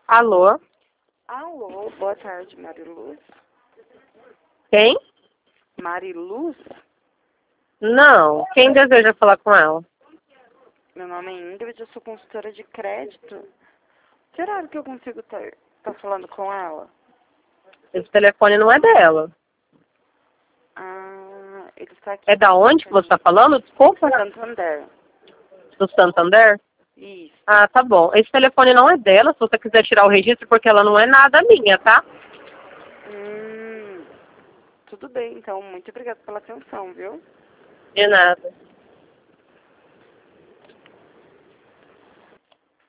Alô? Alô, boa tarde, Mariluz. Quem? Mariluz? Não. Quem deseja falar com ela? Meu nome é Ingrid, eu sou consultora de crédito. Que horário que eu consigo tá falando com ela? Esse telefone não é dela. Ele está aqui. É da onde que você está falando? Desculpa. Santander. Do Santander? Isso. Ah, tá bom. Esse telefone não é dela, se você quiser tirar o registro, porque ela não é nada minha, tá? Tudo bem, então. Muito obrigada pela atenção, viu? De nada.